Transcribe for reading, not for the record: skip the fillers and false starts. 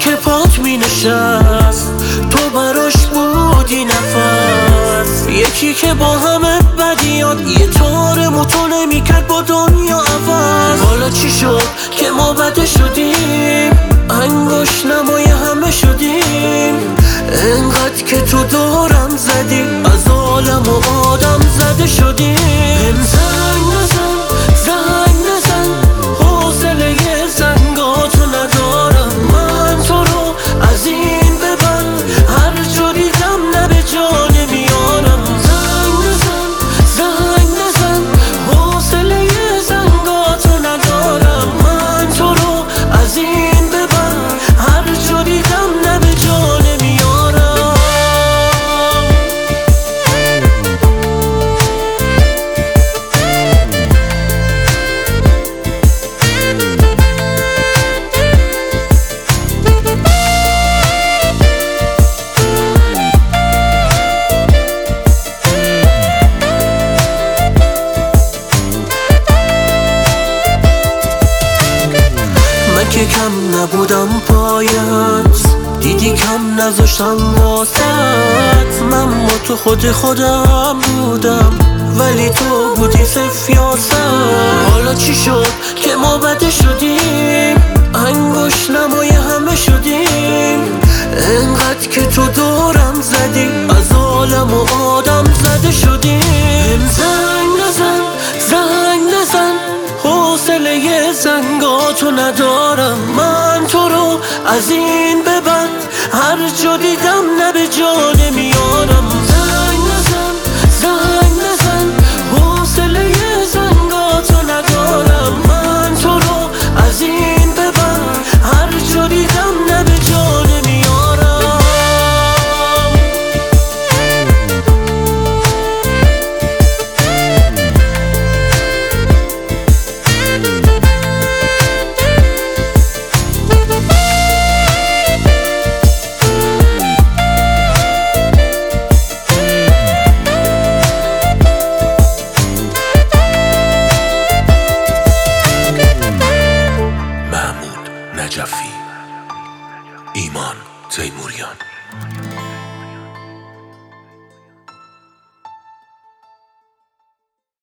که پات می نشست تو براش بودی نفس. یکی که با همه بدیات یه طورمو تو نمیکرد با دنیا عوض. حالا چی شد که ما بده شدیم، انگوش نمای همه شدیم. انقدر که تو دورم زدی از عالم و آدم زده شدیم. زنگ نزن زنگ نزن حوصله زنگاتو ندارم. من تو رو از این به بعد هر جا دیدم نه به جا نمیارم. زنگ نزن زنگ نزن حوصله زنگاتو ندارم. من تو رو از این به بعد هر جا دیدم نه به جا نمیارم. من که کم نبودم پایت، دیدی کم نذاشتم واسط. من با تو خودم بودم ولی تو بودی سفیاست. حالا چی شد که ما بده شدیم، انگوش نمای همه شدیم. انقدر که تو دورم زدی از عالم و آدم زده شدیم. زنگ نزن زنگ نزن حوصله زنگاتو ندارم. من تو رو از این به بعد هر جا دیدم نه به جا نمیارم. زنگ نزن زنگ نزن حوصله زنگاتو ندارم. من تو رو از این به بعد هر جا دیدم نه به جا نمیارم. نجفی، ایمان تیموریان.